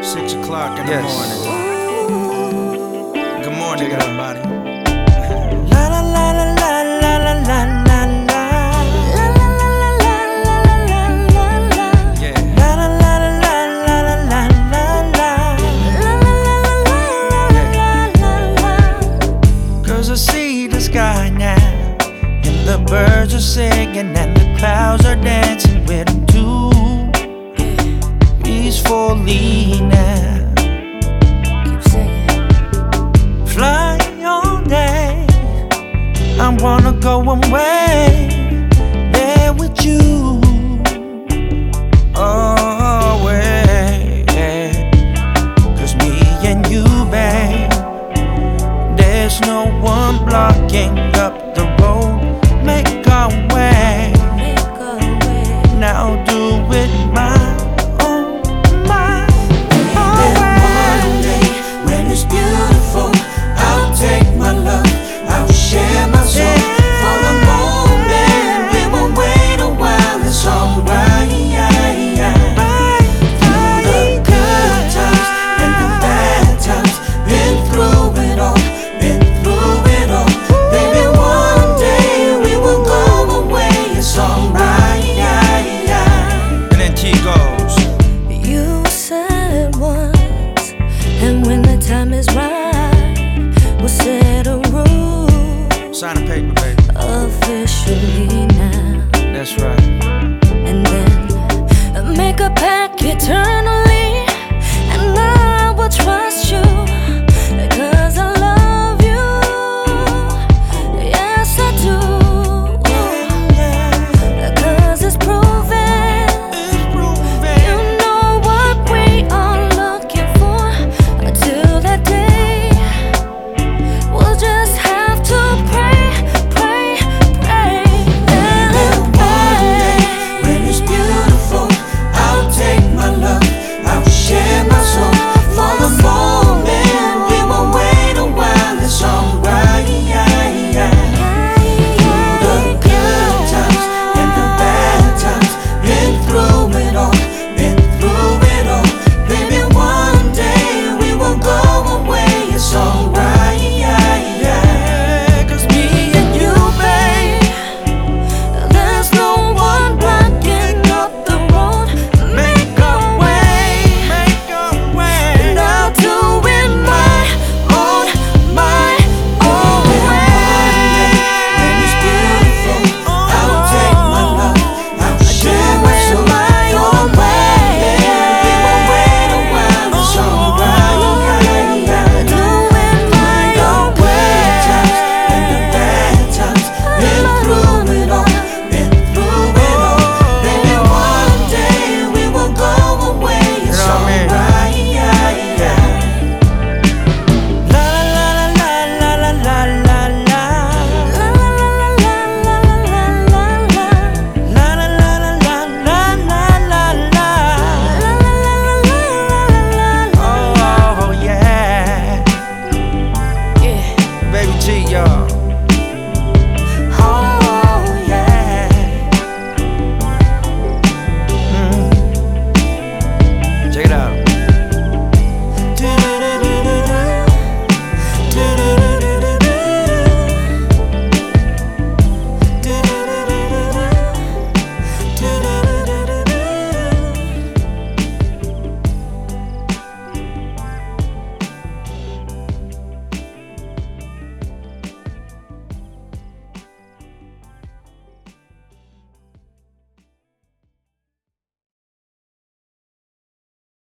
6 o'clock in the Yes. morning. Good morning, everybody. La la la la la la la la la la. La la la la la la la la la. Yeah. La la la la la la la la la la. La la la la la la la. 'Cause I see the sky now, and the birds are singing, and the clouds are dancing with them too. Peacefully now. Fly all day. I wanna go away there with you. Away. 'Cause me and you, babe, there's no one blocking up the road. Make our way. Now do it my own, my own way. When it's beautiful, I'll take my love, I'll share my soul. For a moment, we will wait a while, it's alright. Through the good times and the bad times, been through it all, been through it all. Baby, one day we will go away, it's alright. And then T goes. You said once, and when the time is right, we'll set a rule Sign the paper, baby. officially now. That's right. And then make a pact eternally, and I will trust you